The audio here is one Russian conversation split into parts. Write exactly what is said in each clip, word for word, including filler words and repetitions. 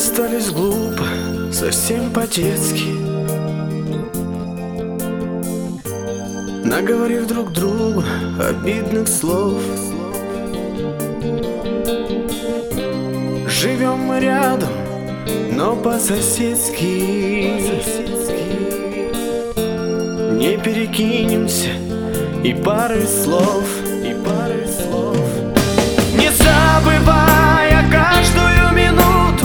расстались глупо, совсем по-детски, наговорив друг другу обидных слов. Живем мы рядом, но по-соседски, не перекинемся и пары слов, и пары слов. Не забывая каждую минуту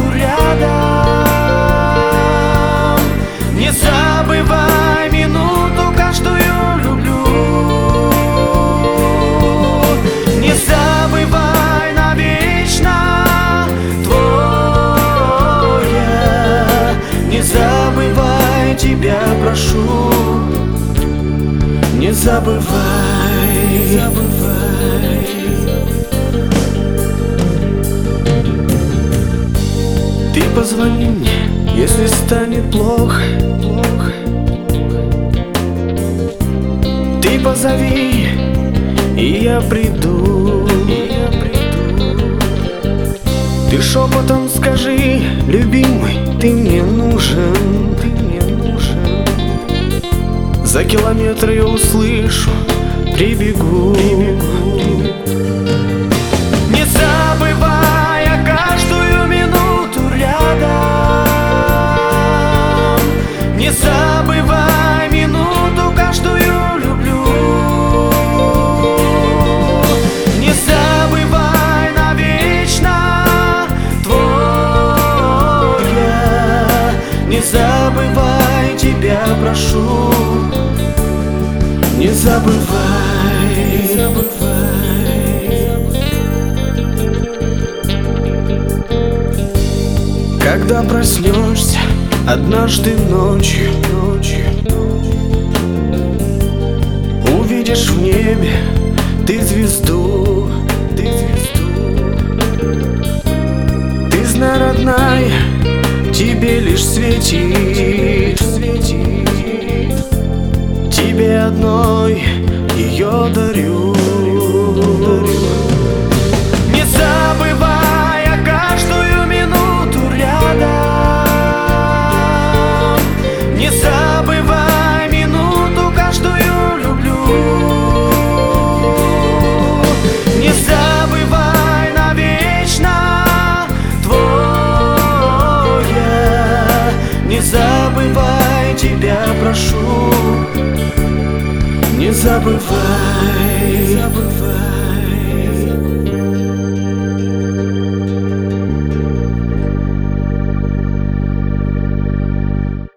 рядом, не забывай минуту каждую люблю. Не забывай навечно твоя, не забывай, тебя прошу. Не забывай, не забывай. Ты позвони мне, если станет плохо, плохо. Ты позови, и я приду, и я приду. Ты шепотом скажи, любимый, ты мне нужен, ты мне нужен. За километр я услышу, прибегу, прибегу. Не забывая каждую минуту рядом, не забывай минуту каждую люблю. Не забывай навечно твоя, не забывай, тебя прошу. Не забывай, не забывай. Когда проснешься однажды ночью, ночью, увидишь в небе ты звезду, ты звезду. Ты знай, родная, тебе лишь светит, светит. Тебе одной ее дарю, дарю. Не забывая каждую минуту рядом, не забывай минуту каждую люблю. Не забывай навечно твоя, не забывай, тебя прошу. Не забывай.